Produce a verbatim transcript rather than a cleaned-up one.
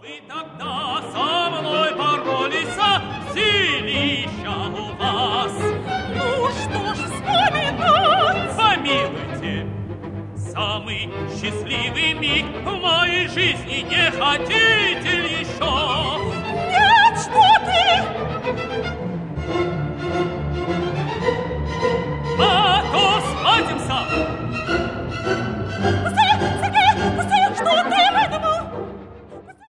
Вы тогда со мной боролись, силища у вас. Ну что ж вспоминать? Помилуйте, самый счастливый миг в моей жизни не хотел.